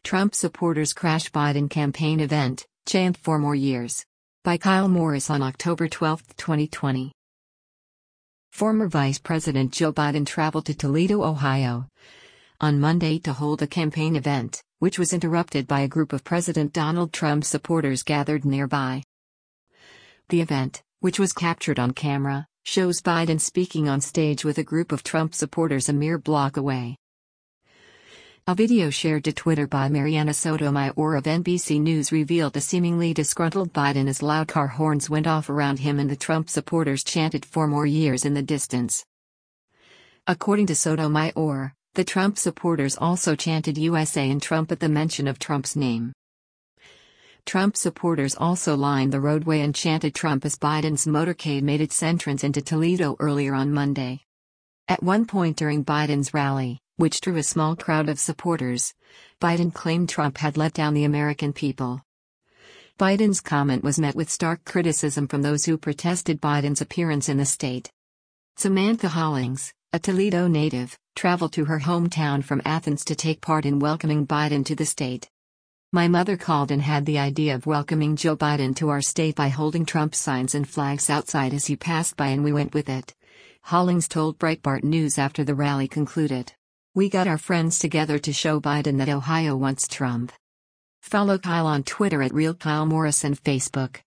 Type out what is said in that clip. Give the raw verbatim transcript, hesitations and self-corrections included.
Trump supporters crash Biden campaign event, chant for more years. By Kyle Morris on October twelfth, twenty twenty. Former Vice President Joe Biden traveled to Toledo, Ohio, on Monday to hold a campaign event, which was interrupted by a group of President Donald Trump supporters gathered nearby. The event, which was captured on camera, shows Biden speaking on stage with a group of Trump supporters a mere block away. A video shared to Twitter by Mariana Sotomayor of N B C News revealed a seemingly disgruntled Biden as loud car horns went off around him and the Trump supporters chanted "for more years" in the distance. According to Sotomayor, the Trump supporters also chanted U S A and Trump at the mention of Trump's name. Trump supporters also lined the roadway and chanted Trump as Biden's motorcade made its entrance into Toledo earlier on Monday. At one point during Biden's rally, which drew a small crowd of supporters, Biden claimed Trump had let down the American people. Biden's comment was met with stark criticism from those who protested Biden's appearance in the state. Samantha Hollings, a Toledo native, traveled to her hometown from Athens to take part in welcoming Biden to the state. "My mother called and had the idea of welcoming Joe Biden to our state by holding Trump signs and flags outside as he passed by, and we went with it," Hollings told Breitbart News after the rally concluded. "We got our friends together to show Biden that Ohio wants Trump." Follow Kyle on Twitter at Real Kyle Morris and Facebook.